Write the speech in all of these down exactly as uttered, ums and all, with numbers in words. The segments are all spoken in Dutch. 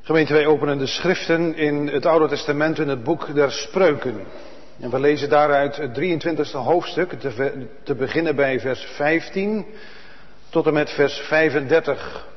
Gemeente, wij openen de schriften in het Oude Testament in het boek der Spreuken. En we lezen daaruit het drieëntwintigste hoofdstuk, te, te beginnen bij vers vijftien tot en met vers vijfendertig.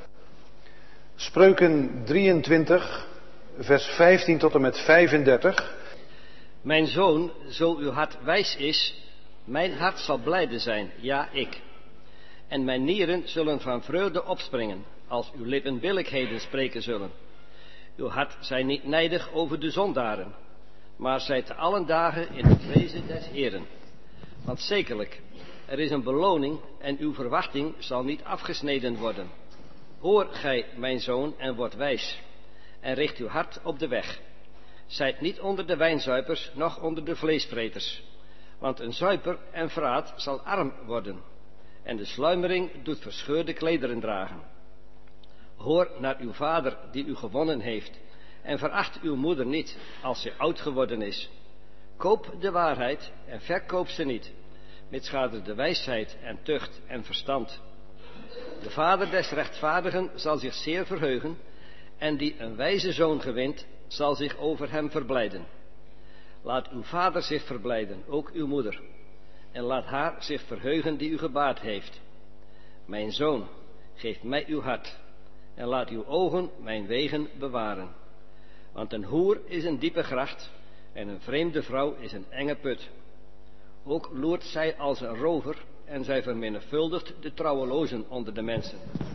Spreuken drieëntwintig, vers vijftien tot en met vijfendertig. Mijn zoon, zo uw hart wijs is, mijn hart zal blijde zijn, ja ik. En mijn nieren zullen van vreugde opspringen, als uw lippen billijkheden spreken zullen. Uw hart zij niet nijdig over de zondaren, maar zij te allen dagen in het vrezen des Heeren. Want zekerlijk, er is een beloning en uw verwachting zal niet afgesneden worden. Hoor gij, mijn zoon, en word wijs, en richt uw hart op de weg. Zijt niet onder de wijnzuipers, noch onder de vleesvreters. Want een zuiper en verraad zal arm worden, en de sluimering doet verscheurde klederen dragen. Hoor naar uw vader die u gewonnen heeft, en veracht uw moeder niet, als ze oud geworden is. Koop de waarheid en verkoop ze niet, mitsgade de wijsheid en tucht en verstand. De vader des rechtvaardigen zal zich zeer verheugen, en die een wijze zoon gewint, zal zich over hem verblijden. Laat uw vader zich verblijden, ook uw moeder, en laat haar zich verheugen die u gebaard heeft. Mijn zoon, geef mij uw hart, en laat uw ogen mijn wegen bewaren. Want een hoer is een diepe gracht, en een vreemde vrouw is een enge put. Ook loert zij als een rover, en zij vermenigvuldigt de trouwelozen onder de mensen.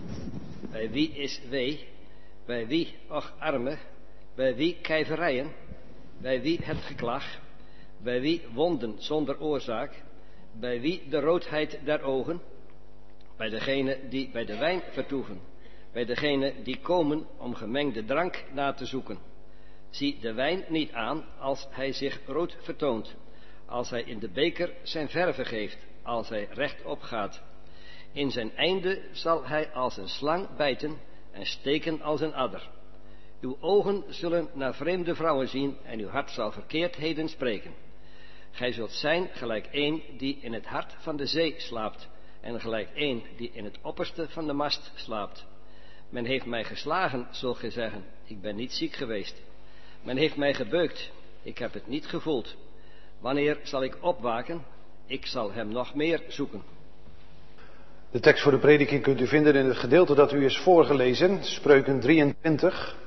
Bij wie is wee, bij wie, och arme, bij wie kijverijen, bij wie het geklag, bij wie wonden zonder oorzaak, bij wie de roodheid der ogen, bij degene die bij de wijn vertoeven, bij degene die komen om gemengde drank na te zoeken. Zie de wijn niet aan als hij zich rood vertoont, als hij in de beker zijn verve geeft, als hij rechtop gaat. In zijn einde zal hij als een slang bijten en steken als een adder. Uw ogen zullen naar vreemde vrouwen zien en uw hart zal verkeerdheden spreken. Gij zult zijn gelijk een die in het hart van de zee slaapt en gelijk een die in het opperste van de mast slaapt. Men heeft mij geslagen, zult gij zeggen, ik ben niet ziek geweest. Men heeft mij gebeukt, ik heb het niet gevoeld. Wanneer zal ik opwaken? Ik zal hem nog meer zoeken. De tekst voor de prediking kunt u vinden in het gedeelte dat u is voorgelezen, Spreuken drieëntwintig.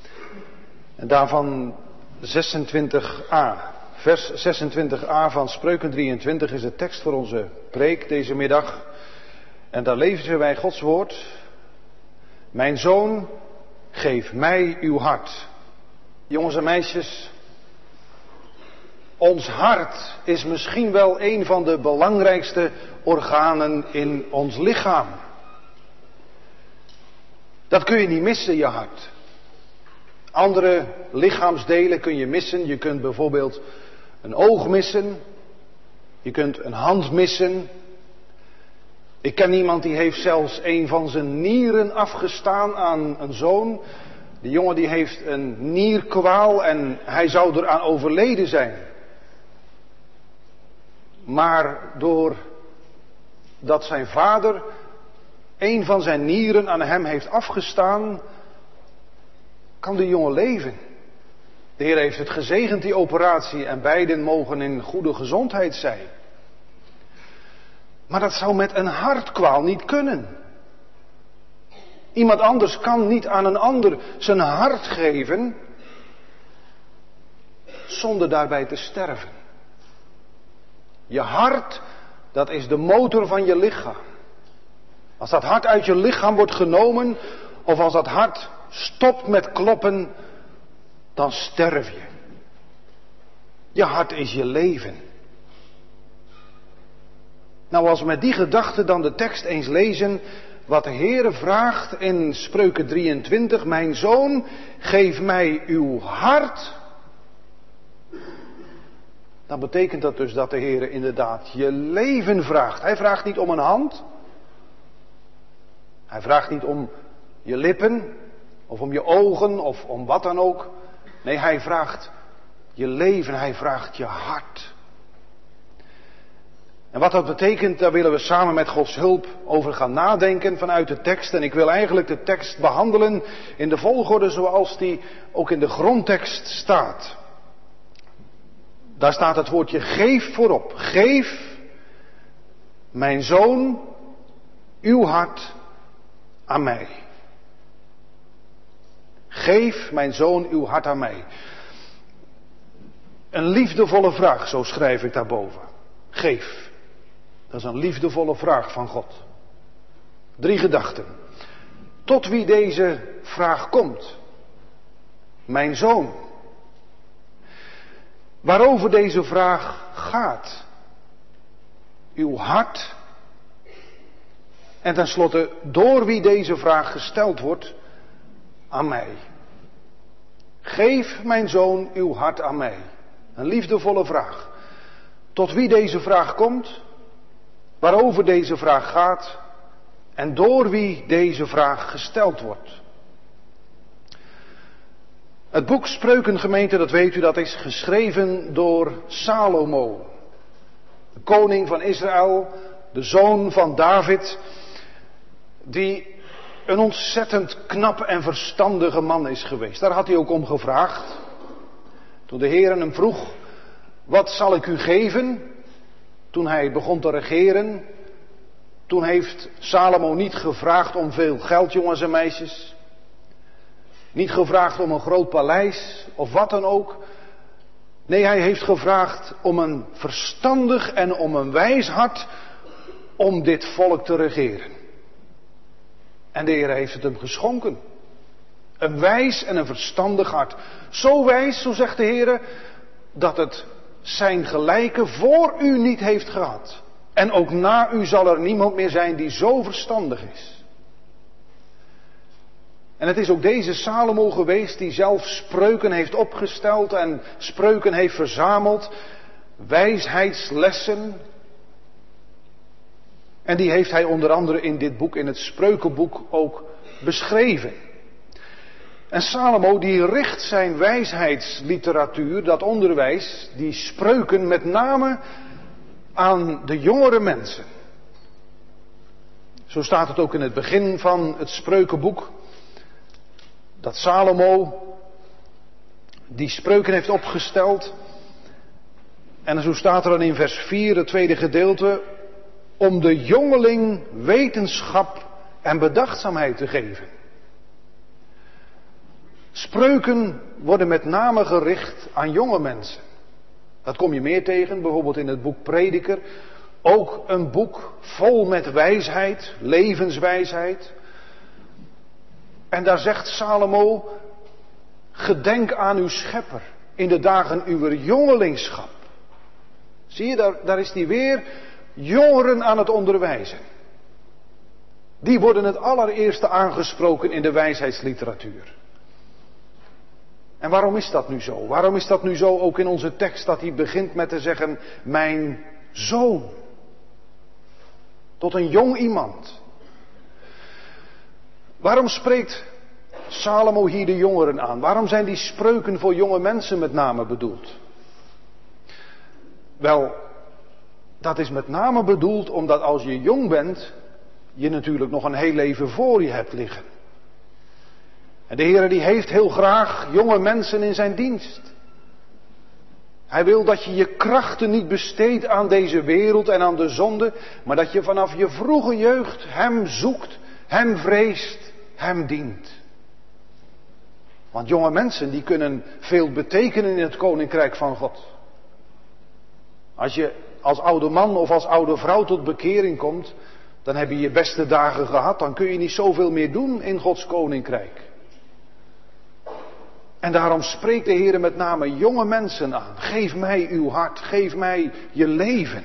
En daarvan zesentwintig a. Vers zesentwintig a van Spreuken drieëntwintig is de tekst voor onze preek deze middag. En daar lezen wij Gods woord. Mijn zoon, geef mij uw hart. Jongens en meisjes, ons hart is misschien wel een van de belangrijkste organen in ons lichaam. Dat kun je niet missen, je hart. Andere lichaamsdelen kun je missen. Je kunt bijvoorbeeld een oog missen. Je kunt een hand missen. Ik ken iemand die heeft zelfs een van zijn nieren afgestaan aan een zoon. Die jongen die heeft een nierkwaal en hij zou eraan overleden zijn. Maar doordat zijn vader een van zijn nieren aan hem heeft afgestaan, kan de jongen leven. De Heer heeft het gezegend, die operatie, en beiden mogen in goede gezondheid zijn. Maar dat zou met een hartkwaal niet kunnen. Iemand anders kan niet aan een ander zijn hart geven zonder daarbij te sterven. Je hart, dat is de motor van je lichaam. Als dat hart uit je lichaam wordt genomen, of als dat hart stopt met kloppen, dan sterf je. Je hart is je leven. Nou, als we met die gedachte dan de tekst eens lezen, wat de Heere vraagt in Spreuken drieëntwintig, mijn zoon, geef mij uw hart. Dan betekent dat dus dat de Heere inderdaad je leven vraagt. Hij vraagt niet om een hand. Hij vraagt niet om je lippen, of om je ogen, of om wat dan ook. Nee, hij vraagt je leven, hij vraagt je hart. En wat dat betekent, daar willen we samen met Gods hulp over gaan nadenken vanuit de tekst. En ik wil eigenlijk de tekst behandelen in de volgorde zoals die ook in de grondtekst staat. Daar staat het woordje geef voorop. Geef, mijn zoon, uw hart aan mij. Geef, mijn zoon, uw hart aan mij. Een liefdevolle vraag, zo schrijf ik daarboven. Geef. Dat is een liefdevolle vraag van God. Drie gedachten. Tot wie deze vraag komt? Mijn zoon. Waarover deze vraag gaat? Uw hart. En tenslotte, door wie deze vraag gesteld wordt? Aan mij. Geef, mijn zoon, uw hart aan mij. Een liefdevolle vraag. Tot wie deze vraag komt? Waarover deze vraag gaat? En door wie deze vraag gesteld wordt? Het boek Spreuken, gemeente, dat weet u, dat is geschreven door Salomo. De koning van Israël, de zoon van David, die een ontzettend knap en verstandige man is geweest. Daar had hij ook om gevraagd. Toen de Heer hem vroeg, wat zal ik u geven? Toen hij begon te regeren, toen heeft Salomo niet gevraagd om veel geld, jongens en meisjes. Niet gevraagd om een groot paleis of wat dan ook. Nee, hij heeft gevraagd om een verstandig en om een wijs hart om dit volk te regeren. En de Heer heeft het hem geschonken. Een wijs en een verstandig hart. Zo wijs, zo zegt de Heer, dat het zijn gelijke voor u niet heeft gehad. En ook na u zal er niemand meer zijn die zo verstandig is. En het is ook deze Salomo geweest die zelf spreuken heeft opgesteld en spreuken heeft verzameld. Wijsheidslessen. En die heeft hij onder andere in dit boek, in het Spreukenboek, ook beschreven. En Salomo die richt zijn wijsheidsliteratuur, dat onderwijs, die spreuken met name aan de jongere mensen. Zo staat het ook in het begin van het Spreukenboek. Dat Salomo die spreuken heeft opgesteld. En zo staat er dan in vers vier, het tweede gedeelte, om de jongeling wetenschap en bedachtzaamheid te geven. Spreuken worden met name gericht aan jonge mensen. Dat kom je meer tegen, bijvoorbeeld in het boek Prediker. Ook een boek vol met wijsheid, levenswijsheid. En daar zegt Salomo, gedenk aan uw schepper in de dagen uw jongelingschap. Zie je, daar, daar is hij weer, jongeren aan het onderwijzen. Die worden het allereerste aangesproken in de wijsheidsliteratuur. En waarom is dat nu zo? Waarom is dat nu zo ook in onze tekst dat hij begint met te zeggen, mijn zoon. Tot een jong iemand. Waarom spreekt Salomo hier de jongeren aan? Waarom zijn die spreuken voor jonge mensen met name bedoeld? Wel, dat is met name bedoeld omdat als je jong bent, je natuurlijk nog een heel leven voor je hebt liggen. En de Heer die heeft heel graag jonge mensen in zijn dienst. Hij wil dat je je krachten niet besteedt aan deze wereld en aan de zonde, maar dat je vanaf je vroege jeugd Hem zoekt, Hem vreest, Hem dient. Want jonge mensen die kunnen veel betekenen in het koninkrijk van God. Als je als oude man of als oude vrouw tot bekering komt, dan heb je je beste dagen gehad, dan kun je niet zoveel meer doen in Gods koninkrijk. En daarom spreekt de Heer met name jonge mensen aan. Geef mij uw hart, geef mij je leven.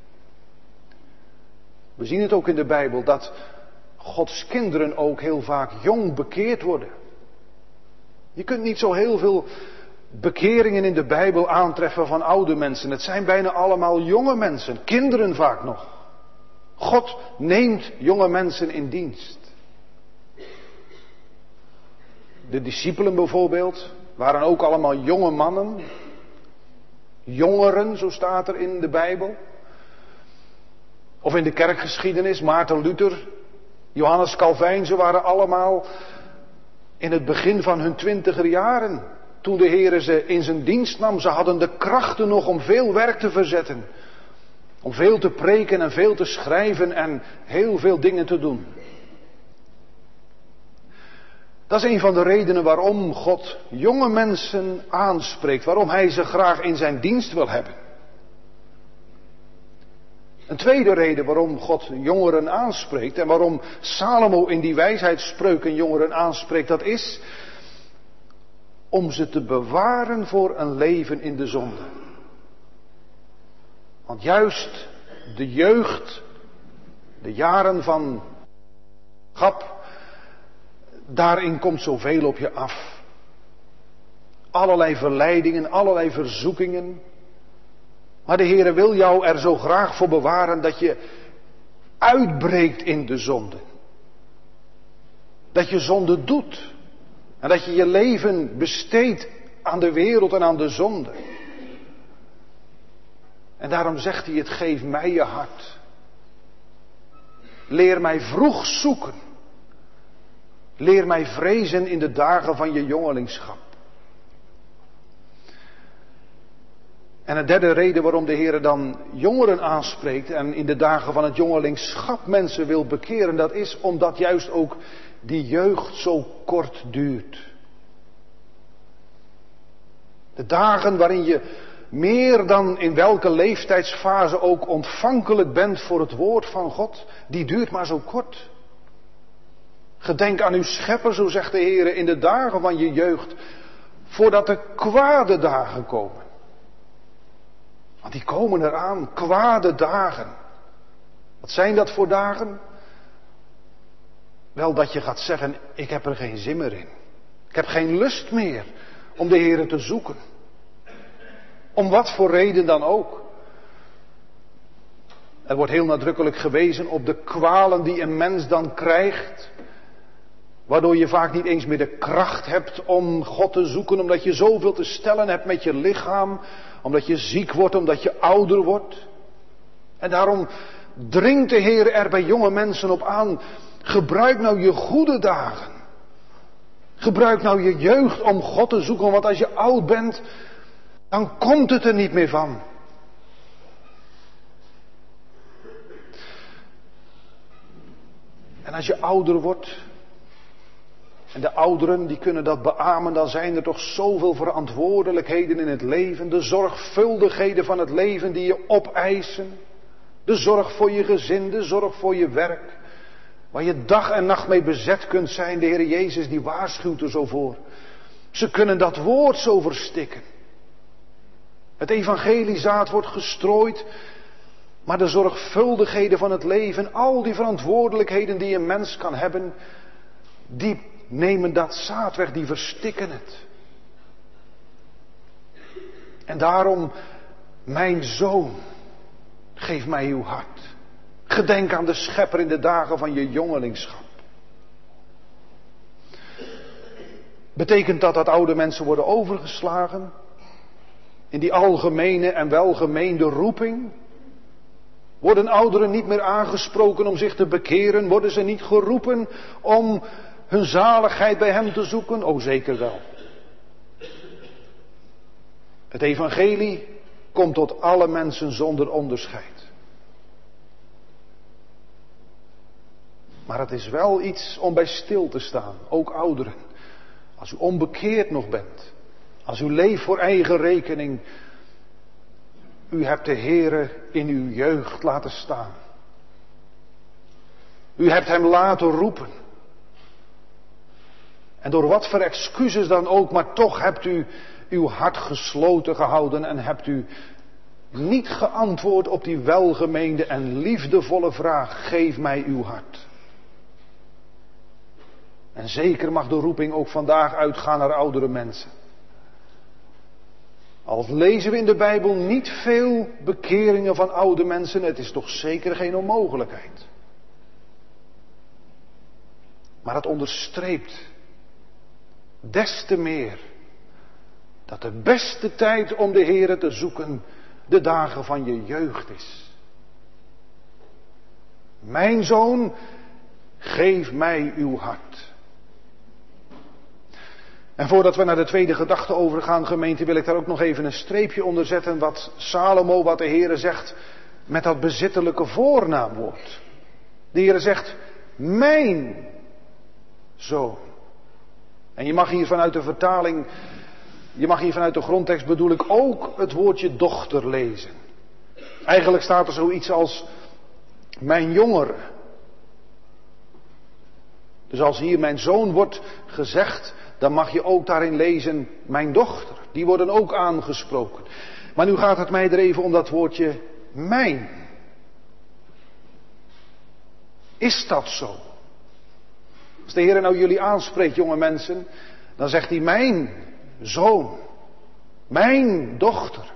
We zien het ook in de Bijbel dat Gods kinderen ook heel vaak jong bekeerd worden. Je kunt niet zo heel veel bekeringen in de Bijbel aantreffen van oude mensen. Het zijn bijna allemaal jonge mensen, kinderen vaak nog. God neemt jonge mensen in dienst. De discipelen bijvoorbeeld waren ook allemaal jonge mannen. Jongeren, zo staat er in de Bijbel. Of in de kerkgeschiedenis, Maarten Luther, Johannes Calvijn, ze waren allemaal in het begin van hun twintiger jaren. Toen de Heere ze in zijn dienst nam, ze hadden de krachten nog om veel werk te verzetten. Om veel te preken en veel te schrijven en heel veel dingen te doen. Dat is een van de redenen waarom God jonge mensen aanspreekt. Waarom Hij ze graag in zijn dienst wil hebben. Een tweede reden waarom God jongeren aanspreekt en waarom Salomo in die wijsheidsspreuken jongeren aanspreekt, dat is om ze te bewaren voor een leven in de zonde. Want juist de jeugd, de jaren van grap, daarin komt zoveel op je af. Allerlei verleidingen, allerlei verzoekingen. Maar de Heere wil jou er zo graag voor bewaren dat je uitbreekt in de zonde. Dat je zonde doet. En dat je je leven besteedt aan de wereld en aan de zonde. En daarom zegt hij, het geef mij je hart. Leer mij vroeg zoeken. Leer mij vrezen in de dagen van je jongelingschap. En een derde reden waarom de Heer dan jongeren aanspreekt en in de dagen van het jongelingschap mensen wil bekeren, dat is omdat juist ook die jeugd zo kort duurt. De dagen waarin je meer dan in welke leeftijdsfase ook ontvankelijk bent voor het woord van God, die duurt maar zo kort. Gedenk aan uw schepper, zo zegt de Heer, in de dagen van je jeugd, voordat de kwade dagen komen. Want die komen eraan, kwade dagen. Wat zijn dat voor dagen? Wel dat je gaat zeggen, ik heb er geen zin meer in. Ik heb geen lust meer om de Heere te zoeken. Om wat voor reden dan ook. Er wordt heel nadrukkelijk gewezen op de kwalen die een mens dan krijgt. Waardoor je vaak niet eens meer de kracht hebt om God te zoeken. Omdat je zoveel te stellen hebt met je lichaam. Omdat je ziek wordt, omdat je ouder wordt. En daarom dringt de Heer er bij jonge mensen op aan. Gebruik nou je goede dagen. Gebruik nou je jeugd om God te zoeken. Want als je oud bent, dan komt het er niet meer van. En als je ouder wordt, en de ouderen die kunnen dat beamen, dan zijn er toch zoveel verantwoordelijkheden in het leven. De zorgvuldigheden van het leven die je opeisen. De zorg voor je gezin, de zorg voor je werk. Waar je dag en nacht mee bezet kunt zijn. De Heer Jezus die waarschuwt er zo voor. Ze kunnen dat woord zo verstikken. Het evangeliezaad wordt gestrooid. Maar de zorgvuldigheden van het leven, al die verantwoordelijkheden die een mens kan hebben, die nemen dat zaad weg, die verstikken het. En daarom, mijn zoon, geef mij uw hart. Gedenk aan de Schepper in de dagen van je jongelingschap. Betekent dat dat oude mensen worden overgeslagen? In die algemene en welgemeende roeping? Worden ouderen niet meer aangesproken om zich te bekeren? Worden ze niet geroepen om hun zaligheid bij hem te zoeken? O, zeker wel. Het evangelie komt tot alle mensen zonder onderscheid. Maar het is wel iets om bij stil te staan, ook ouderen. Als u onbekeerd nog bent, als u leeft voor eigen rekening, u hebt de Heere in uw jeugd laten staan. U hebt hem laten roepen. En door wat voor excuses dan ook, maar toch hebt u uw hart gesloten gehouden en hebt u niet geantwoord op die welgemeende en liefdevolle vraag, geef mij uw hart. En zeker mag de roeping ook vandaag uitgaan naar oudere mensen. Al lezen we in de Bijbel niet veel bekeringen van oude mensen, het is toch zeker geen onmogelijkheid. Maar het onderstreept des te meer dat de beste tijd om de Heere te zoeken de dagen van je jeugd is. Mijn zoon, geef mij uw hart. En voordat we naar de tweede gedachte overgaan, gemeente, wil ik daar ook nog even een streepje onder zetten wat Salomo, wat de Heere zegt met dat bezittelijke voornaamwoord. De Heere zegt, mijn zoon. En je mag hier vanuit de vertaling, je mag hier vanuit de grondtekst bedoel ik ook het woordje dochter lezen. Eigenlijk staat er zoiets als mijn jongere. Dus als hier mijn zoon wordt gezegd, dan mag je ook daarin lezen mijn dochter. Die worden ook aangesproken. Maar nu gaat het mij er even om dat woordje mijn. Is dat zo? Als de Heer nou jullie aanspreekt, jonge mensen, dan zegt hij mijn zoon, mijn dochter.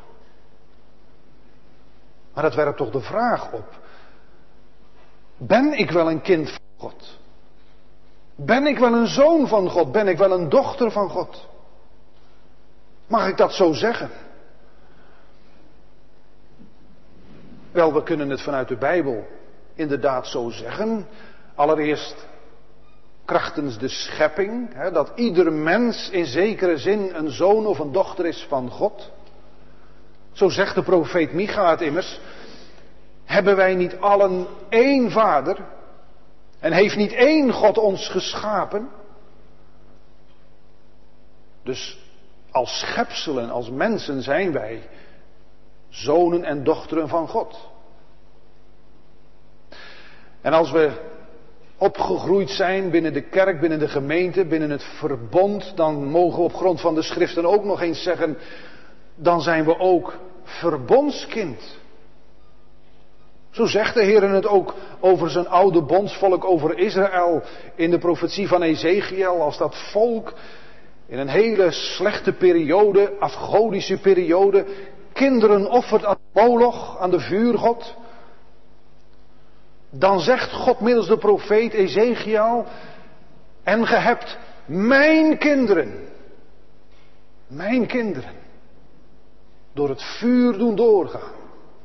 Maar dat werpt toch de vraag op. Ben ik wel een kind van God? Ben ik wel een zoon van God? Ben ik wel een dochter van God? Mag ik dat zo zeggen? Wel, we kunnen het vanuit de Bijbel inderdaad zo zeggen. Allereerst krachtens de schepping, hè, dat ieder mens in zekere zin een zoon of een dochter is van God. Zo zegt de profeet Micha het immers. Hebben wij niet allen één vader? En heeft niet één God ons geschapen? Dus als schepselen, als mensen zijn wij zonen en dochteren van God. En als we opgegroeid zijn binnen de kerk, binnen de gemeente, binnen het verbond, dan mogen we op grond van de schriften ook nog eens zeggen, dan zijn we ook verbondskind. Zo zegt de Heer het ook over zijn oude bondsvolk, over Israël, in de profetie van Ezechiel, als dat volk in een hele slechte periode, afgodische periode, kinderen offert aan Moloch, aan de vuurgod. Dan zegt God middels de profeet Ezechiel, en ge hebt mijn kinderen, mijn kinderen, door het vuur doen doorgaan.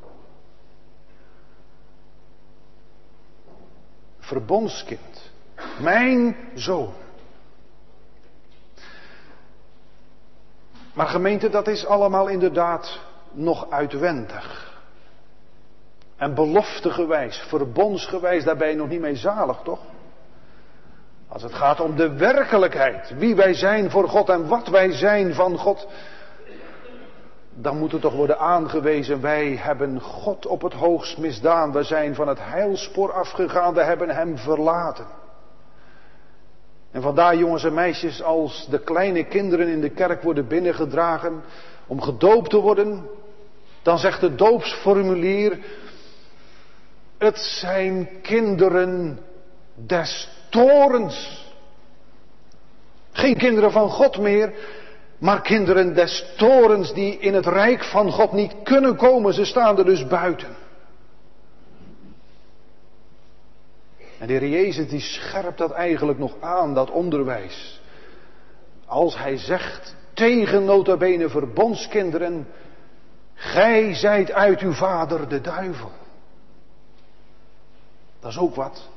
Verbondskind, mijn zoon. Maar gemeente, dat is allemaal inderdaad nog uitwendig. En beloftegewijs, verbondsgewijs, daar ben je nog niet mee zalig, toch? Als het gaat om de werkelijkheid, wie wij zijn voor God en wat wij zijn van God, dan moet er toch worden aangewezen, wij hebben God op het hoogst misdaan. We zijn van het heilspoor afgegaan, we hebben hem verlaten. En vandaar, jongens en meisjes, als de kleine kinderen in de kerk worden binnengedragen om gedoopt te worden, dan zegt het doopsformulier, het zijn kinderen des torens. Geen kinderen van God meer, maar kinderen des torens die in het rijk van God niet kunnen komen. Ze staan er dus buiten. En de Heer Jezus die scherpt dat eigenlijk nog aan, dat onderwijs. Als hij zegt tegen nota bene verbondskinderen, gij zijt uit uw vader de duivel. Dat is ook wat.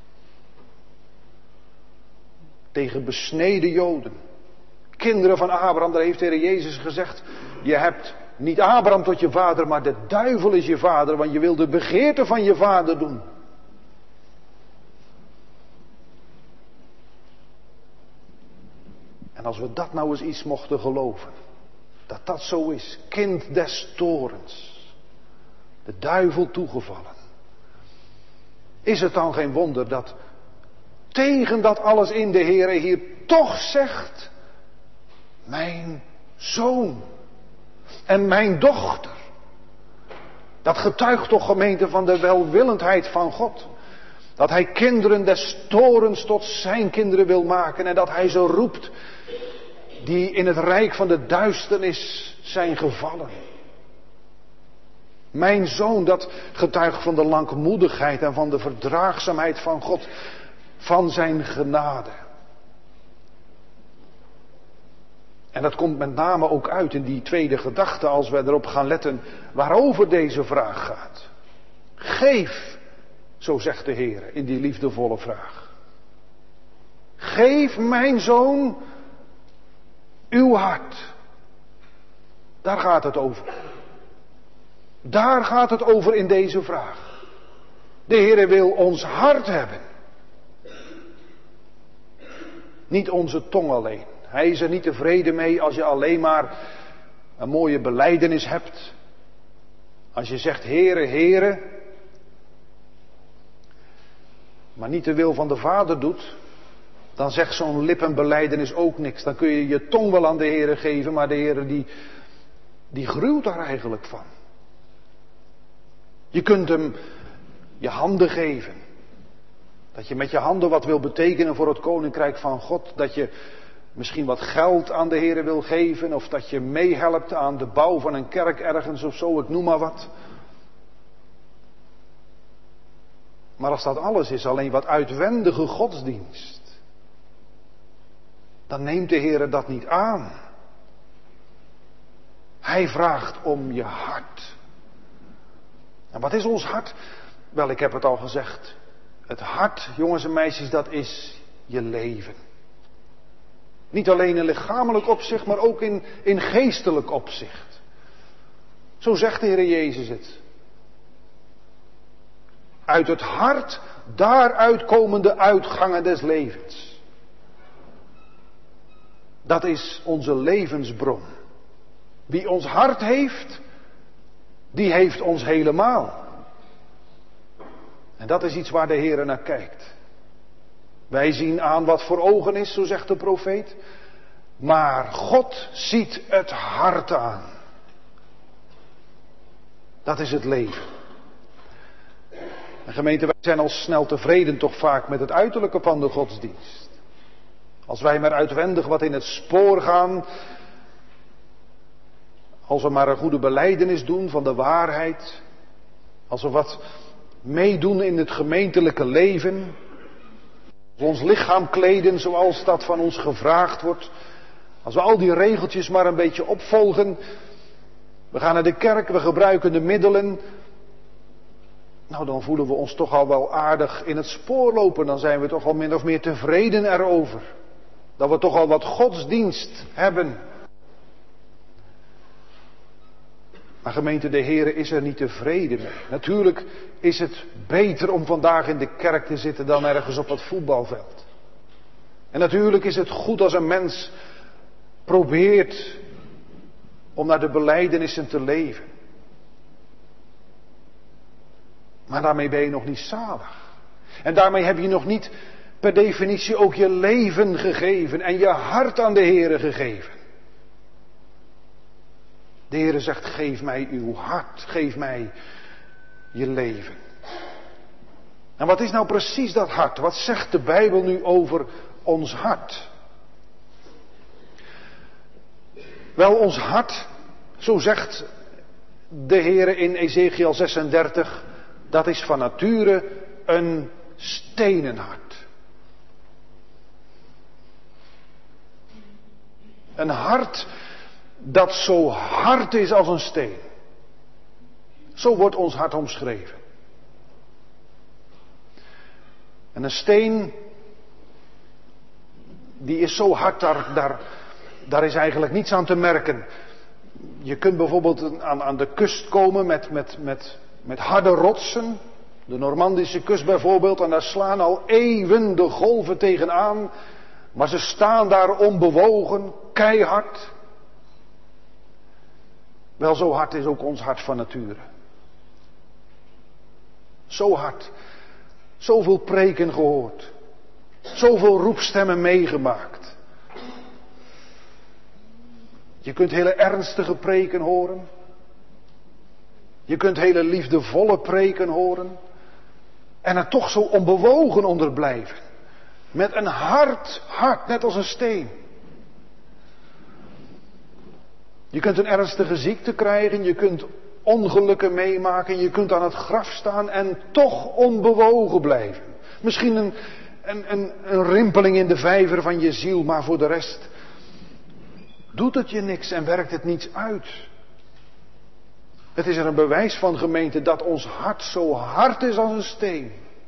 Tegen besneden Joden. Kinderen van Abraham, daar heeft de Heer Jezus gezegd, je hebt niet Abraham tot je vader, maar de duivel is je vader, want je wil de begeerte van je vader doen. En als we dat nou eens iets mochten geloven, dat dat zo is, kind des torens, de duivel toegevallen, is het dan geen wonder dat tegen dat alles in de Heere hier toch zegt, mijn zoon en mijn dochter. Dat getuigt toch, gemeente, van de welwillendheid van God. Dat hij kinderen des torens tot zijn kinderen wil maken en dat hij ze roept die in het rijk van de duisternis zijn gevallen. Mijn zoon, dat getuigt van de langmoedigheid en van de verdraagzaamheid van God, van zijn genade. En dat komt met name ook uit in die tweede gedachte, als we erop gaan letten waarover deze vraag gaat. Geef Zo zegt de Heer in die liefdevolle vraag. Geef mijn zoon uw hart. Daar gaat het over. Daar gaat het over in deze vraag. De Heer wil ons hart hebben. Niet onze tong alleen. Hij is er niet tevreden mee als je alleen maar een mooie belijdenis hebt. Als je zegt Heere, Heere. Maar niet de wil van de Vader doet. Dan zegt zo'n lippenbelijdenis ook niks. Dan kun je je tong wel aan de Heere geven. Maar de Heere die, die gruwt daar eigenlijk van. Je kunt hem je handen geven. Dat je met je handen wat wil betekenen voor het koninkrijk van God. Dat je misschien wat geld aan de Heere wil geven. Of dat je meehelpt aan de bouw van een kerk ergens of zo. Ik noem maar wat. Maar als dat alles is, alleen wat uitwendige godsdienst. Dan neemt de Heere dat niet aan. Hij vraagt om je hart. En wat is ons hart? Wel, ik heb het al gezegd. Het hart, jongens en meisjes, dat is je leven. Niet alleen in lichamelijk opzicht, maar ook in, in geestelijk opzicht. Zo zegt de Heer Jezus het. Uit het hart, daaruit komen de uitgangen des levens. Dat is onze levensbron. Wie ons hart heeft, die heeft ons helemaal. En dat is iets waar de Heer naar kijkt. Wij zien aan wat voor ogen is, zo zegt de profeet. Maar God ziet het hart aan. Dat is het leven. En gemeente, wij zijn al snel tevreden toch vaak met het uiterlijke van de godsdienst. Als wij maar uitwendig wat in het spoor gaan. Als we maar een goede belijdenis doen van de waarheid. Als we wat meedoen in het gemeentelijke leven. Als we ons lichaam kleden zoals dat van ons gevraagd wordt. Als we al die regeltjes maar een beetje opvolgen. We gaan naar de kerk, we gebruiken de middelen. Nou, dan voelen we ons toch al wel aardig in het spoor lopen. Dan zijn we toch al min of meer tevreden erover. Dat we toch al wat godsdienst hebben. Maar gemeente, de Heer is er niet tevreden mee. Natuurlijk is het beter om vandaag in de kerk te zitten dan ergens op het voetbalveld. En natuurlijk is het goed als een mens probeert om naar de belijdenissen te leven. Maar daarmee ben je nog niet zalig. En daarmee heb je nog niet per definitie ook je leven gegeven en je hart aan de Heere gegeven. De Heere zegt, geef mij uw hart, geef mij je leven. En wat is nou precies dat hart? Wat zegt de Bijbel nu over ons hart? Wel, ons hart, zo zegt de Heere in Ezekiel zesendertig, dat is van nature een stenen hart. Een hart dat zo hard is als een steen. Zo wordt ons hart omschreven. En een steen, die is zo hard, daar, daar, daar is eigenlijk niets aan te merken. Je kunt bijvoorbeeld aan, aan de kust komen met, met, met, met harde rotsen. De Normandische kust bijvoorbeeld, en daar slaan al eeuwen de golven tegenaan. Maar ze staan daar onbewogen, keihard. Wel, zo hard is ook ons hart van nature. Zo hard. Zoveel preken gehoord. Zoveel roepstemmen meegemaakt. Je kunt hele ernstige preken horen. Je kunt hele liefdevolle preken horen. En er toch zo onbewogen onder blijven. Met een hard hart, net als een steen. Je kunt een ernstige ziekte krijgen, je kunt ongelukken meemaken, je kunt aan het graf staan en toch onbewogen blijven. Misschien een, een, een, een rimpeling in de vijver van je ziel, maar voor de rest doet het je niks en werkt het niets uit. Het is er een bewijs van, gemeente, dat ons hart zo hard is als een steen.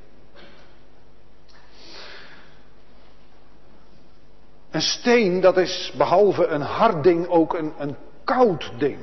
Een steen, dat is behalve een hard ding ook een, een koud ding.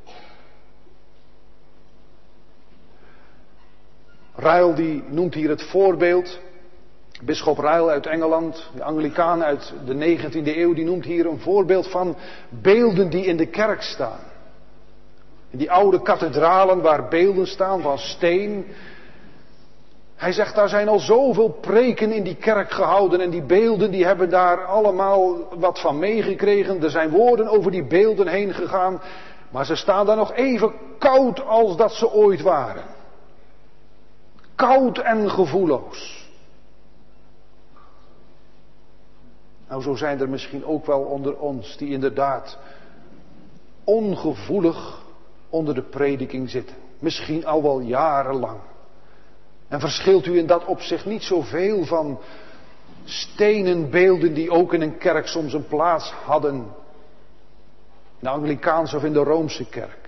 Ryle die noemt hier het voorbeeld. Bisschop Ryle uit Engeland, de Anglikaan uit de negentiende eeuw, die noemt hier een voorbeeld van beelden die in de kerk staan. In die oude kathedralen waar beelden staan van steen. Hij zegt, daar zijn al zoveel preken in die kerk gehouden en die beelden die hebben daar allemaal wat van meegekregen. Er zijn woorden over die beelden heen gegaan, maar ze staan daar nog even koud als dat ze ooit waren. Koud en gevoelloos. Nou, zo zijn er misschien ook wel onder ons die inderdaad ongevoelig onder de prediking zitten. Misschien al wel jarenlang. En verschilt u in dat opzicht niet zoveel van stenen beelden die ook in een kerk soms een plaats hadden. In de Anglikaanse of in de Roomse kerk.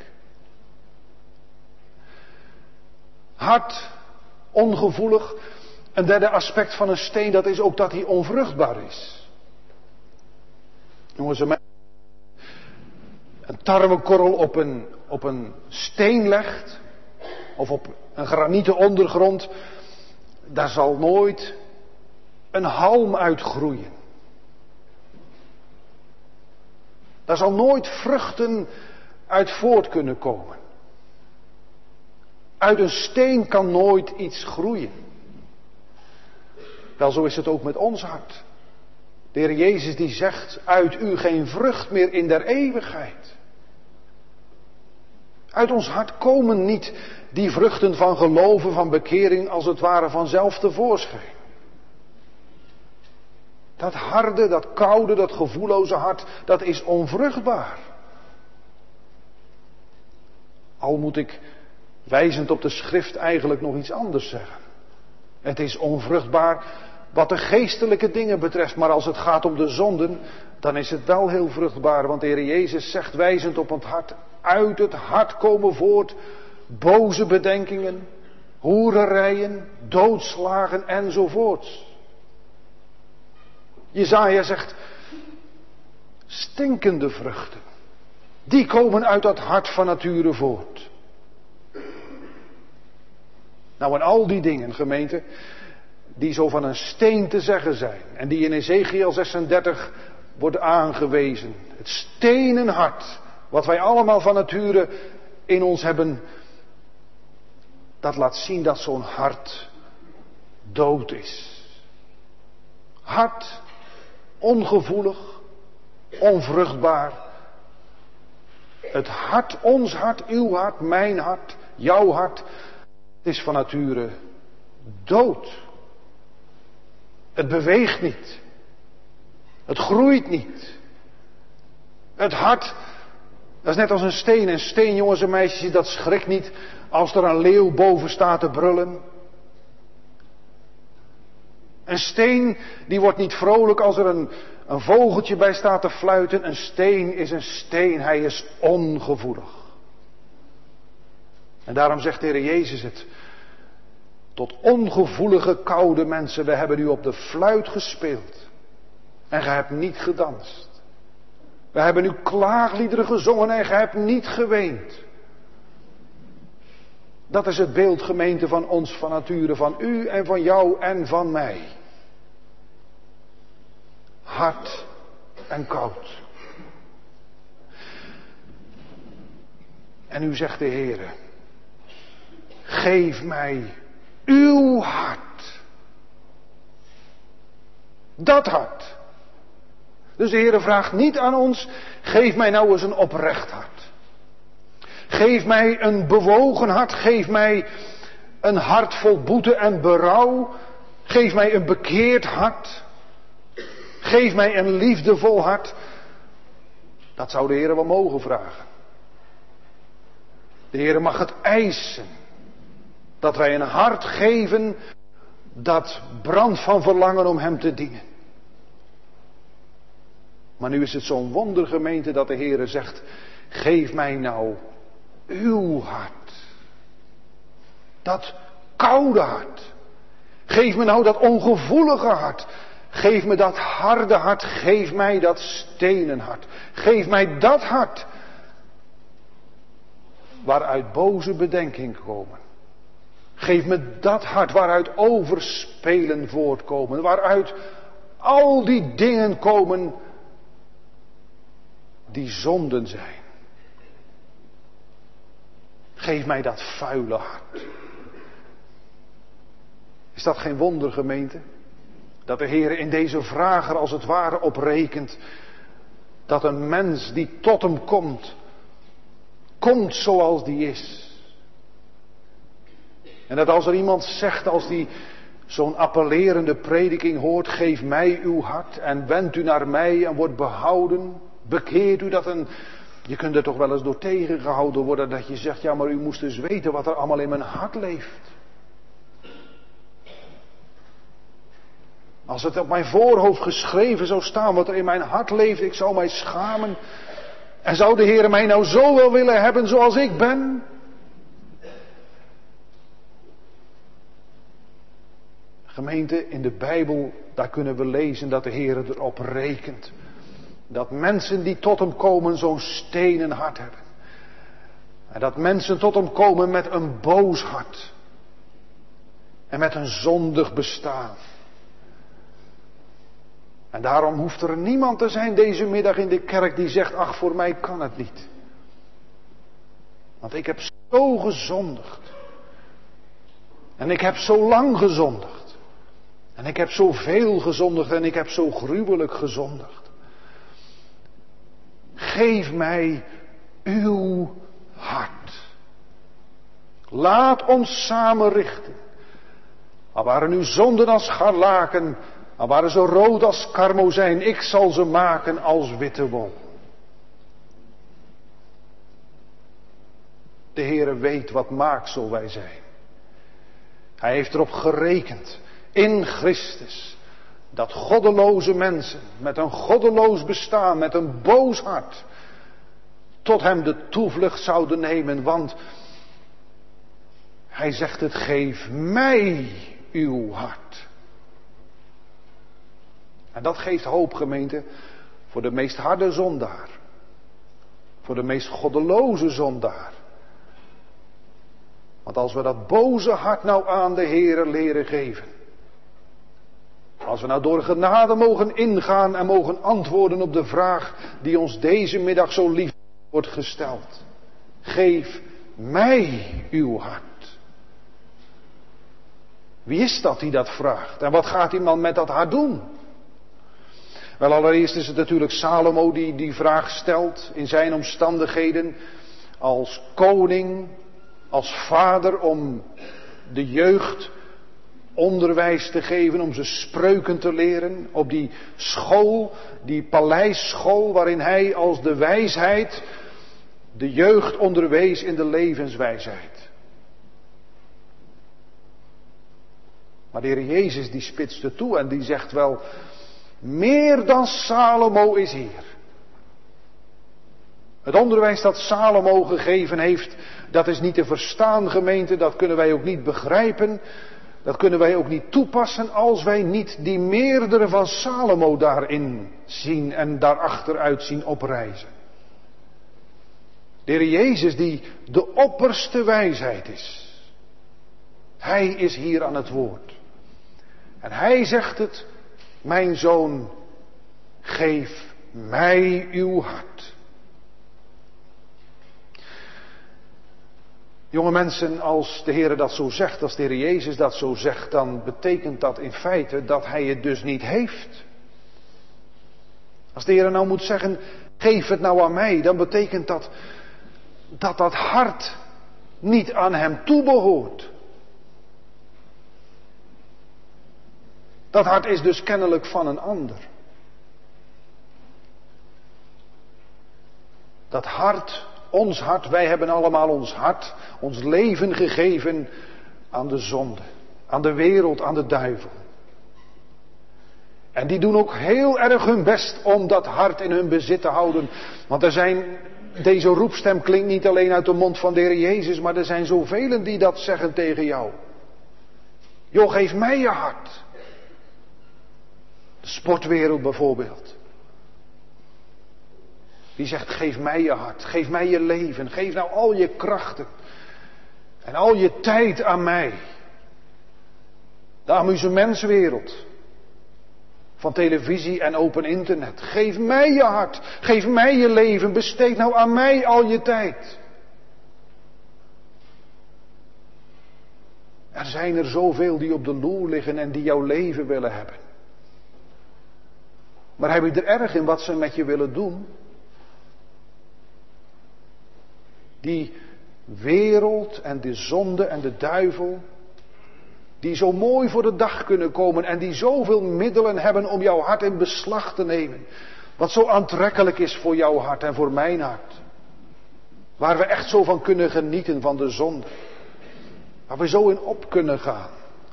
Hard, ongevoelig. Een derde aspect van een steen, dat is ook dat hij onvruchtbaar is. Jongens, een tarwekorrel op een, op een steen legt, of op een granieten ondergrond, daar zal nooit een halm uitgroeien. Daar zal nooit vruchten uit voort kunnen komen. Uit een steen kan nooit iets groeien. Wel, zo is het ook met ons hart. De Heer Jezus die zegt, uit u geen vrucht meer in der eeuwigheid. Uit ons hart komen niet die vruchten van geloven, van bekering, als het ware vanzelf tevoorschijn. Dat harde, dat koude, dat gevoelloze hart, dat is onvruchtbaar. Al moet ik, wijzend op de schrift, eigenlijk nog iets anders zeggen. Het is onvruchtbaar wat de geestelijke dingen betreft, maar als het gaat om de zonden, dan is het wel heel vruchtbaar, want de Heer Jezus zegt wijzend op het hart, uit het hart komen voort boze bedenkingen, hoererijen, doodslagen enzovoorts. Jesaja zegt, stinkende vruchten, die komen uit dat hart van nature voort. Nou, en al die dingen, gemeente, die zo van een steen te zeggen zijn, en die in Ezekiel zesendertig wordt aangewezen. Het stenen hart, wat wij allemaal van nature in ons hebben, dat laat zien dat zo'n hart dood is. Hart, ongevoelig, onvruchtbaar. Het hart, ons hart, uw hart, mijn hart, jouw hart, het is van nature dood. Het beweegt niet. Het groeit niet. Het hart, dat is net als een steen. Een steen, jongens en meisjes, dat schrikt niet als er een leeuw boven staat te brullen. Een steen, die wordt niet vrolijk als er een, een vogeltje bij staat te fluiten. Een steen is een steen, hij is ongevoelig. En daarom zegt de Heer Jezus het. Tot ongevoelige koude mensen, we hebben u op de fluit gespeeld. En gij hebt niet gedanst. We hebben u klaagliederen gezongen en gij hebt niet geweend. Dat is het beeld, gemeente, van ons van nature, van u en van jou en van mij. Hard en koud. En nu zegt de Heere, geef mij uw hart. Dat hart. Dus de Heere vraagt niet aan ons, geef mij nou eens een oprecht hart. Geef mij een bewogen hart, geef mij een hart vol boete en berouw. Geef mij een bekeerd hart. Geef mij een liefdevol hart. Dat zou de Heere wel mogen vragen. De Heere mag het eisen. Dat wij een hart geven dat brandt van verlangen om hem te dienen. Maar nu is het zo'n wonder, gemeente, dat de Heere zegt, geef mij nou uw hart. Dat koude hart. Geef me nou dat ongevoelige hart. Geef me dat harde hart, geef mij dat stenen hart. Geef mij dat hart waaruit boze bedenkingen komen. Geef me dat hart waaruit overspelen voortkomen, waaruit al die dingen komen die zonden zijn. Geef mij dat vuile hart. Is dat geen wonder, gemeente? Dat de Heer in deze vraag er als het ware op rekent. Dat een mens die tot hem komt, komt zoals die is. En dat als er iemand zegt, als die zo'n appellerende prediking hoort, geef mij uw hart en wendt u naar mij en wordt behouden. Bekeert u dat een... Je kunt er toch wel eens door tegengehouden worden dat je zegt, ja maar u moest dus weten wat er allemaal in mijn hart leeft. Als het op mijn voorhoofd geschreven zou staan wat er in mijn hart leeft, ik zou mij schamen. En zou de Heer mij nou zo wel willen hebben zoals ik ben? Gemeente, in de Bijbel, daar kunnen we lezen dat de Heer erop rekent. Dat mensen die tot hem komen zo'n stenen hart hebben. En dat mensen tot hem komen met een boos hart. En met een zondig bestaan. En daarom hoeft er niemand te zijn deze middag in de kerk die zegt, ach voor mij kan het niet. Want ik heb zo gezondigd. En ik heb zo lang gezondigd. En ik heb zoveel gezondigd en ik heb zo gruwelijk gezondigd. Geef mij uw hart. Laat ons samen richten. Al waren uw zonden als scharlaken, al waren ze rood als karmozijn, ik zal ze maken als witte wol. De Heere weet wat maaksel wij zijn. Hij heeft erop gerekend, in Christus, dat goddeloze mensen met een goddeloos bestaan, met een boos hart, tot hem de toevlucht zouden nemen, want hij zegt het, geef mij uw hart. En dat geeft hoop, gemeente, voor de meest harde zondaar, voor de meest goddeloze zondaar. Want als we dat boze hart nou aan de Heere leren geven, als we nou door genade mogen ingaan en mogen antwoorden op de vraag die ons deze middag zo lief wordt gesteld. Geef mij uw hart. Wie is dat die dat vraagt? En wat gaat iemand met dat hart doen? Wel, allereerst is het natuurlijk Salomo die die vraag stelt in zijn omstandigheden als koning, als vader om de jeugd onderwijs te geven, om ze spreuken te leren op die school, die paleisschool waarin hij als de wijsheid de jeugd onderwees in de levenswijsheid. Maar de Heer Jezus die spitste toe en die zegt wel, meer dan Salomo is hier. Het onderwijs dat Salomo gegeven heeft, dat is niet te verstaan, gemeente, dat kunnen wij ook niet begrijpen. Dat kunnen wij ook niet toepassen als wij niet die meerdere van Salomo daarin zien en daarachteruit zien oprijzen. De Heer Jezus die de opperste wijsheid is. Hij is hier aan het woord. En hij zegt het, mijn zoon, geef mij uw hart. Jonge mensen, als de Heer dat zo zegt, als de Heer Jezus dat zo zegt, dan betekent dat in feite dat hij het dus niet heeft. Als de Heer nou moet zeggen, geef het nou aan mij, dan betekent dat dat dat hart niet aan hem toebehoort. Dat hart is dus kennelijk van een ander. Dat hart, ons hart, wij hebben allemaal ons hart, ons leven gegeven aan de zonde, aan de wereld, aan de duivel. En die doen ook heel erg hun best om dat hart in hun bezit te houden. Want er zijn, deze roepstem klinkt niet alleen uit de mond van de Heer Jezus, maar er zijn zoveel die dat zeggen tegen jou. Joh, geef mij je hart. De sportwereld bijvoorbeeld. Die zegt, geef mij je hart, geef mij je leven, geef nou al je krachten en al je tijd aan mij. De amusementswereld van televisie en open internet. Geef mij je hart, geef mij je leven, besteed nou aan mij al je tijd. Er zijn er zoveel die op de loer liggen en die jouw leven willen hebben. Maar heb je er erg in wat ze met je willen doen? Die wereld en de zonde en de duivel, die zo mooi voor de dag kunnen komen en die zoveel middelen hebben om jouw hart in beslag te nemen. Wat zo aantrekkelijk is voor jouw hart en voor mijn hart. Waar we echt zo van kunnen genieten van de zonde. Waar we zo in op kunnen gaan.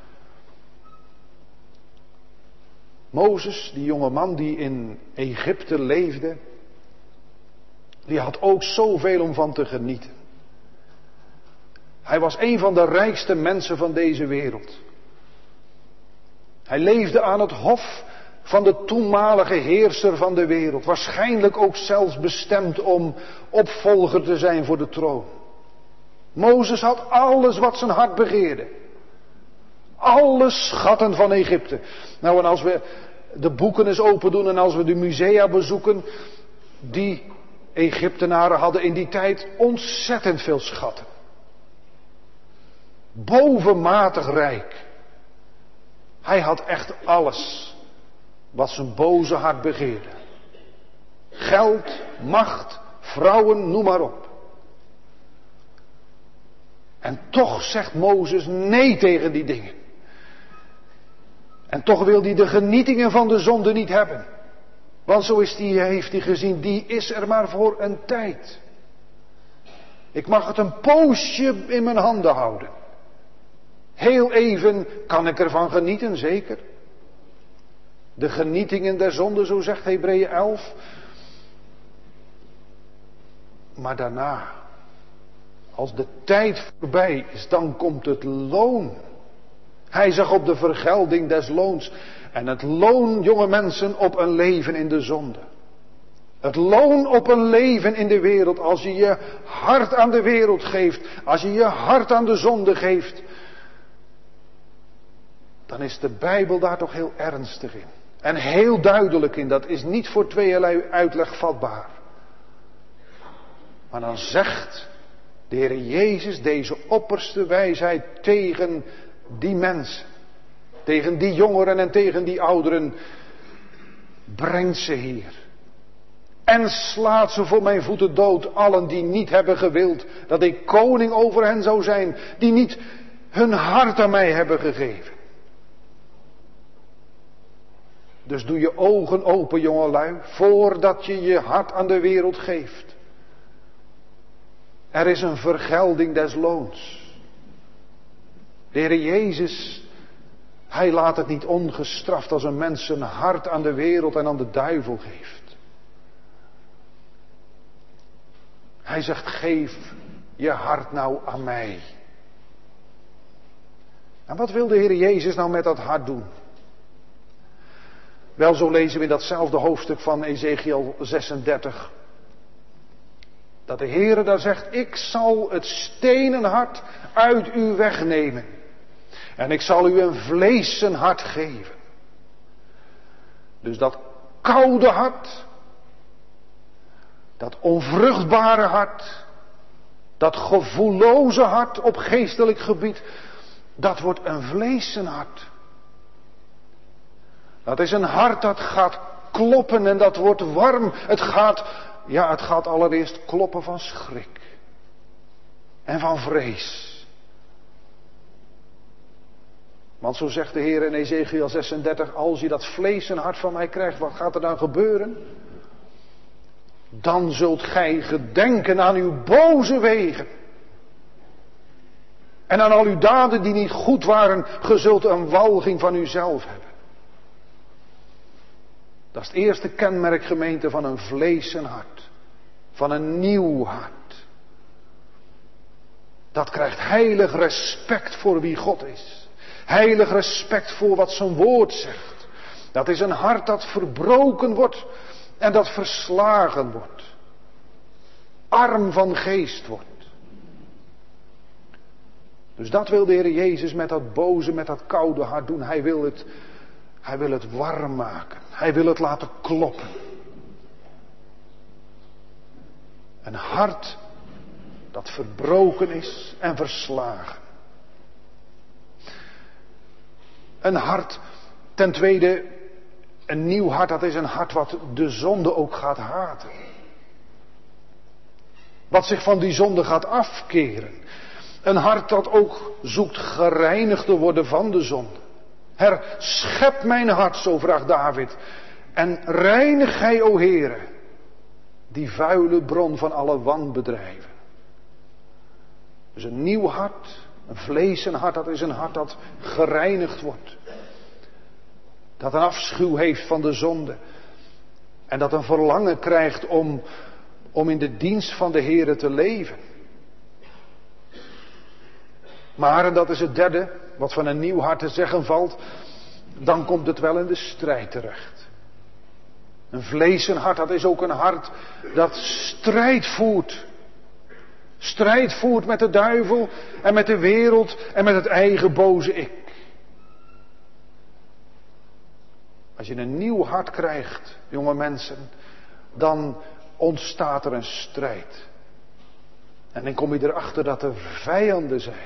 Mozes, die jonge man die in Egypte leefde, die had ook zoveel om van te genieten. Hij was een van de rijkste mensen van deze wereld. Hij leefde aan het hof van de toenmalige heerser van de wereld. Waarschijnlijk ook zelfs bestemd om opvolger te zijn voor de troon. Mozes had alles wat zijn hart begeerde. Alle schatten van Egypte. Nou, en als we de boeken eens open doen en als we de musea bezoeken, die Egyptenaren hadden in die tijd ontzettend veel schatten. Bovenmatig rijk. Hij had echt alles wat zijn boze hart begeerde. Geld, macht, vrouwen, noem maar op. En toch zegt Mozes nee tegen die dingen. En toch wil hij de genietingen van de zonde niet hebben. Want zo is die, heeft hij gezien, die is er maar voor een tijd. Ik mag het een poosje in mijn handen houden. Heel even kan ik ervan genieten, zeker. De genietingen der zonde, zo zegt Hebreeën elf. Maar daarna, als de tijd voorbij is, dan komt het loon. Hij zag op de vergelding des loons. En het loon, jonge mensen, op een leven in de zonde. Het loon op een leven in de wereld. Als je je hart aan de wereld geeft. Als je je hart aan de zonde geeft. Dan is de Bijbel daar toch heel ernstig in. En heel duidelijk in. Dat is niet voor tweeërlei uitleg vatbaar. Maar dan zegt de Heer Jezus deze opperste wijsheid tegen die mensen. Tegen die jongeren en tegen die ouderen. Brengt ze hier. En slaat ze voor mijn voeten dood. Allen die niet hebben gewild dat ik koning over hen zou zijn. Die niet hun hart aan mij hebben gegeven. Dus doe je ogen open, jongelui, voordat je je hart aan de wereld geeft. Er is een vergelding des loons. De Heer Jezus, Hij laat het niet ongestraft als een mens zijn hart aan de wereld en aan de duivel geeft. Hij zegt, geef je hart nou aan mij. En wat wil de Heer Jezus nou met dat hart doen? Wel, zo lezen we in datzelfde hoofdstuk van Ezechiel zesendertig. Dat de Heere daar zegt, ik zal het stenen hart uit u wegnemen. En ik zal u een vleesen hart geven. Dus dat koude hart. Dat onvruchtbare hart. Dat gevoelloze hart op geestelijk gebied. Dat wordt een vleesen hart. Dat is een hart dat gaat kloppen en dat wordt warm. Het gaat, ja, het gaat allereerst kloppen van schrik. En van vrees. Want zo zegt de Heer in Ezechiel zesendertig, als je dat vlees en hart van mij krijgt, wat gaat er dan gebeuren? Dan zult gij gedenken aan uw boze wegen. En aan al uw daden die niet goed waren, ge zult een walging van uzelf hebben. Dat is het eerste kenmerk, gemeente, van een vlees en hart. Van een nieuw hart. Dat krijgt heilig respect voor wie God is. Heilig respect voor wat zijn woord zegt. Dat is een hart dat verbroken wordt en dat verslagen wordt. Arm van geest wordt. Dus dat wil de Heer Jezus met dat boze, met dat koude hart doen. Hij wil het, hij wil het warm maken. Hij wil het laten kloppen. Een hart dat verbroken is en verslagen. Een hart, ten tweede, een nieuw hart, dat is een hart wat de zonde ook gaat haten. Wat zich van die zonde gaat afkeren. Een hart dat ook zoekt gereinigd te worden van de zonde. Herschep mijn hart, zo vraagt David. En reinig gij, o Heere, die vuile bron van alle wanbedrijven. Dus een nieuw hart, een vleesen hart, dat is een hart dat gereinigd wordt. Dat een afschuw heeft van de zonde. En dat een verlangen krijgt om, om in de dienst van de Heere te leven. Maar, en dat is het derde, wat van een nieuw hart te zeggen valt, dan komt het wel in de strijd terecht. Een vleesen hart, dat is ook een hart dat strijd voert. Strijd voert met de duivel en met de wereld en met het eigen boze ik. Als je een nieuw hart krijgt, jonge mensen, dan ontstaat er een strijd. En dan kom je erachter dat er vijanden zijn.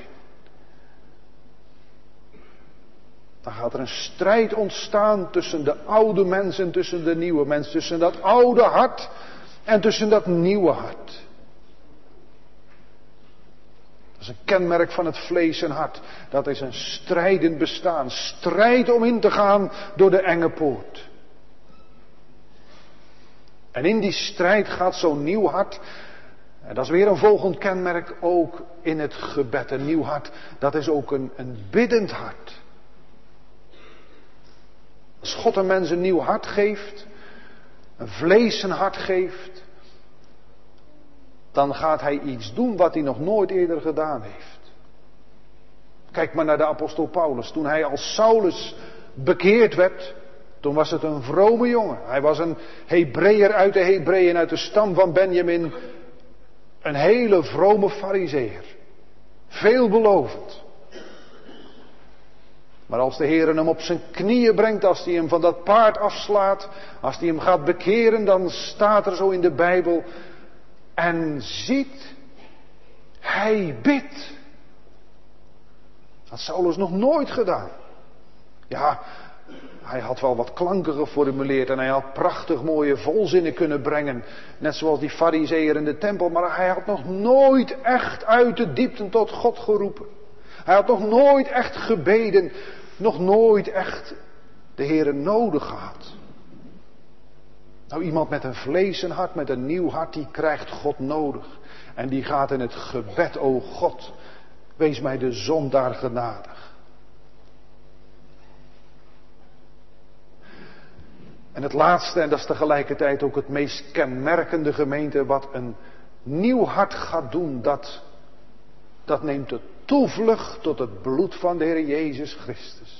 Dan gaat er een strijd ontstaan tussen de oude mens en tussen de nieuwe mens. Tussen dat oude hart en tussen dat nieuwe hart. Dat is een kenmerk van het vlees en hart. Dat is een strijdend bestaan. Strijd om in te gaan door de enge poort. En in die strijd gaat zo'n nieuw hart. En dat is weer een volgend kenmerk ook in het gebed. Een nieuw hart, dat is ook een, een biddend hart. Als God een mens een nieuw hart geeft, een vlees een hart geeft, dan gaat hij iets doen wat hij nog nooit eerder gedaan heeft. Kijk maar naar de apostel Paulus. Toen hij als Saulus bekeerd werd, toen was het een vrome jongen. Hij was een Hebreeër uit de Hebreeën, uit de stam van Benjamin. Een hele vrome farizeeër. Veelbelovend. Maar als de Heer hem op zijn knieën brengt, als hij hem van dat paard afslaat, als hij hem gaat bekeren, dan staat er zo in de Bijbel, en ziet, hij bidt. Dat had Saulus nog nooit gedaan. Ja, hij had wel wat klanken geformuleerd en hij had prachtig mooie volzinnen kunnen brengen. Net zoals die farizeeër in de tempel, maar hij had nog nooit echt uit de diepten tot God geroepen. Hij had nog nooit echt gebeden, nog nooit echt de Heere nodig gehad. Nou, iemand met een vleesen hart, met een nieuw hart, die krijgt God nodig. En die gaat in het gebed, o God, wees mij de zondaar genadig. En het laatste, en dat is tegelijkertijd ook het meest kenmerkende, gemeente, wat een nieuw hart gaat doen, dat, dat neemt de toevlucht tot het bloed van de Heer Jezus Christus.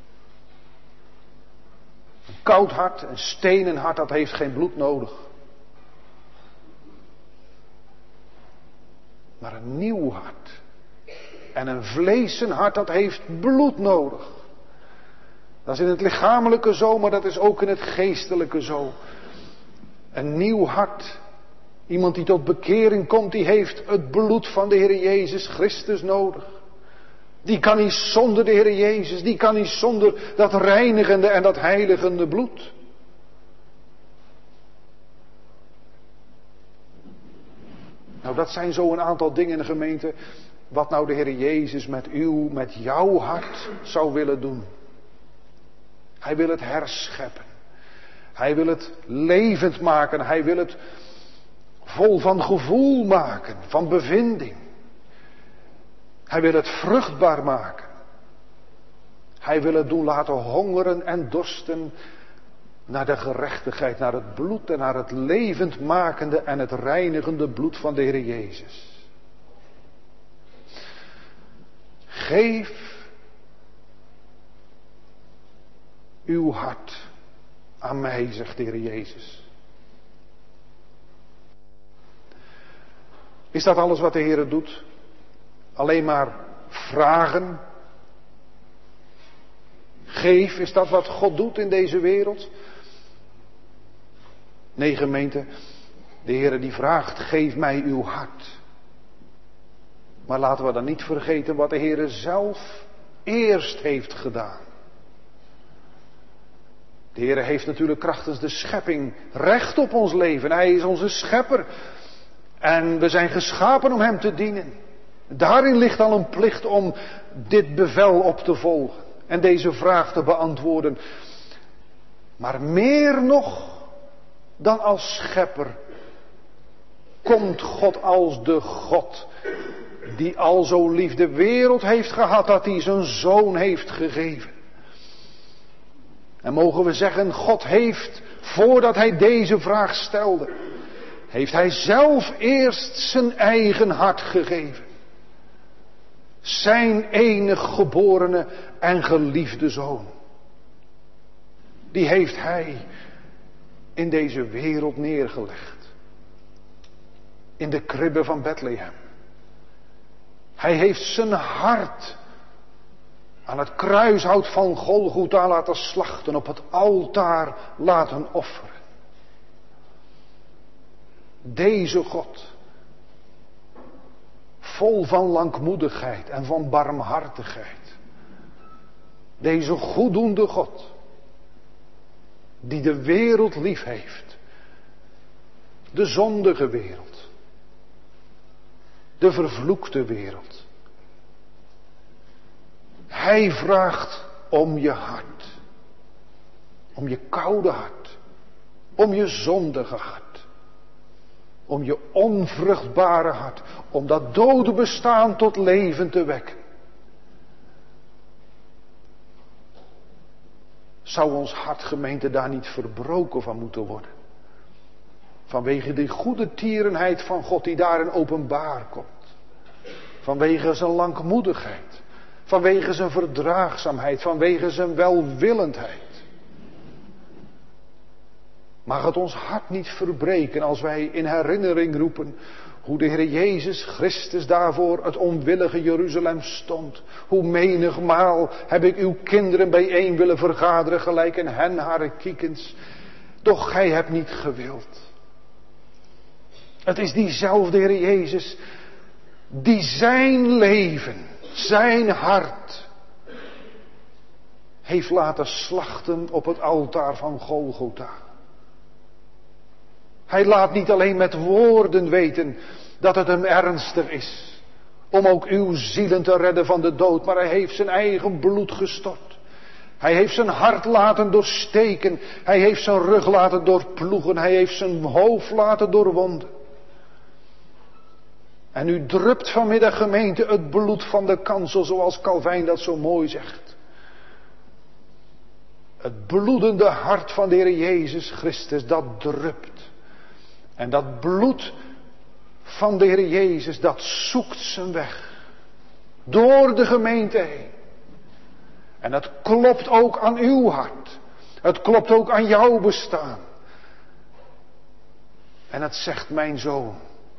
Een koud hart, een stenen hart, dat heeft geen bloed nodig. Maar een nieuw hart en een vleesen hart, dat heeft bloed nodig. Dat is in het lichamelijke zo, maar dat is ook in het geestelijke zo. Een nieuw hart. Iemand die tot bekering komt, die heeft het bloed van de Heer Jezus Christus nodig. Die kan niet zonder de Heer Jezus, die kan niet zonder dat reinigende en dat heiligende bloed. Nou, dat zijn zo een aantal dingen in de gemeente, wat nou de Heer Jezus met uw, met jouw hart zou willen doen. Hij wil het herscheppen. Hij wil het levend maken. Hij wil het vol van gevoel maken, van bevinding. Hij wil het vruchtbaar maken. Hij wil het doen laten hongeren en dorsten naar de gerechtigheid, naar het bloed en naar het levend makende en het reinigende bloed van de Heer Jezus. Geef uw hart aan mij, zegt de Heer Jezus. Is dat alles wat de Heer doet? Alleen maar vragen? Geef, is dat wat God doet in deze wereld? Nee, gemeente, de Heer die vraagt, geef mij uw hart. Maar laten we dan niet vergeten wat de Heer zelf eerst heeft gedaan. De Heer heeft natuurlijk krachtens de schepping recht op ons leven. Hij is onze schepper. En we zijn geschapen om hem te dienen. Daarin ligt al een plicht om dit bevel op te volgen. En deze vraag te beantwoorden. Maar meer nog dan als schepper komt God als de God die al zo lief de wereld heeft gehad dat hij zijn zoon heeft gegeven. En mogen we zeggen, God heeft, voordat hij deze vraag stelde, heeft hij zelf eerst zijn eigen hart gegeven. Zijn enig geborene en geliefde zoon. Die heeft hij in deze wereld neergelegd. In de kribbe van Bethlehem. Hij heeft zijn hart aan het kruishout van Golgotha laten slachten, op het altaar laten offeren. Deze God, vol van langmoedigheid en van barmhartigheid. Deze goeddoende God, die de wereld lief heeft. De zondige wereld. De vervloekte wereld. Hij vraagt om je hart. Om je koude hart. Om je zondige hart. Om je onvruchtbare hart. Om dat dode bestaan tot leven te wekken. Zou ons hart, gemeente, daar niet verbroken van moeten worden? Vanwege die goede tierenheid van God die daarin openbaar komt. Vanwege zijn langmoedigheid. Vanwege zijn verdraagzaamheid. Vanwege zijn welwillendheid. Mag het ons hart niet verbreken als wij in herinnering roepen hoe de Heer Jezus Christus daarvoor het onwillige Jeruzalem stond. Hoe menigmaal heb ik uw kinderen bijeen willen vergaderen gelijk een hen haar kiekens. Doch gij hebt niet gewild. Het is diezelfde Heer Jezus die zijn leven, zijn hart heeft laten slachten op het altaar van Golgotha. Hij laat niet alleen met woorden weten dat het hem ernstig is om ook uw zielen te redden van de dood, maar hij heeft zijn eigen bloed gestort. Hij heeft zijn hart laten doorsteken, hij heeft zijn rug laten doorploegen, hij heeft zijn hoofd laten doorwonden. En u drupt vanmiddag, gemeente, het bloed van de kansel, zoals Calvijn dat zo mooi zegt. Het bloedende hart van de Heer Jezus Christus, dat drupt. En dat bloed van de Heer Jezus, dat zoekt zijn weg. Door de gemeente heen. En het klopt ook aan uw hart. Het klopt ook aan jouw bestaan. En het zegt, mijn zoon,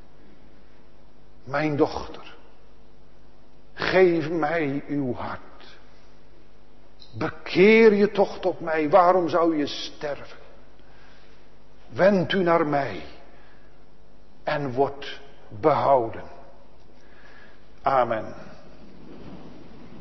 mijn dochter, geef mij uw hart. Bekeer je toch tot mij. Waarom zou je sterven? Wend u naar mij en wordt behouden. Amen.